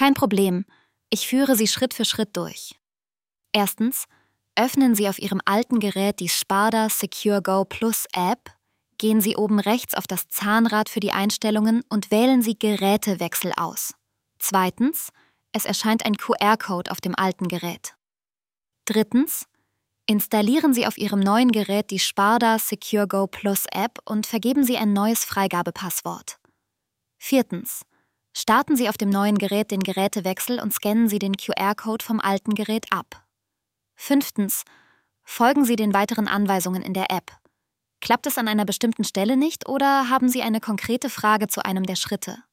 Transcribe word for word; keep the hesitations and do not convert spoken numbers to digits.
Kein Problem. Ich führe Sie Schritt für Schritt durch. Erstens, öffnen Sie auf Ihrem alten Gerät die Sparda Secure Go Plus App, gehen Sie oben rechts auf das Zahnrad für die Einstellungen und wählen Sie Gerätewechsel aus. Zweitens, es erscheint ein Q R-Code auf dem alten Gerät. Drittens, installieren Sie auf Ihrem neuen Gerät die Sparda Secure Go Plus App und vergeben Sie ein neues Freigabepasswort. Viertens, starten Sie auf dem neuen Gerät den Gerätewechsel und scannen Sie den Q R-Code vom alten Gerät ab. Fünftens, folgen Sie den weiteren Anweisungen in der App. Klappt es an einer bestimmten Stelle nicht oder haben Sie eine konkrete Frage zu einem der Schritte?